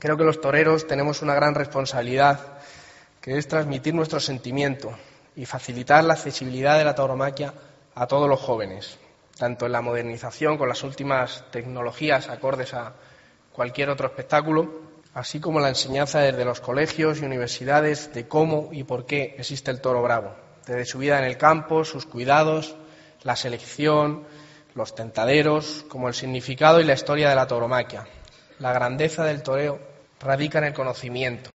Creo que los toreros tenemos una gran responsabilidad, que es transmitir nuestro sentimiento y facilitar la accesibilidad de la tauromaquia a todos los jóvenes, tanto en la modernización con las últimas tecnologías acordes a cualquier otro espectáculo, así como la enseñanza desde los colegios y universidades de cómo y por qué existe el toro bravo, desde su vida en el campo, sus cuidados, la selección, los tentaderos, como el significado y la historia de la tauromaquia. La grandeza del toreo radica en el conocimiento.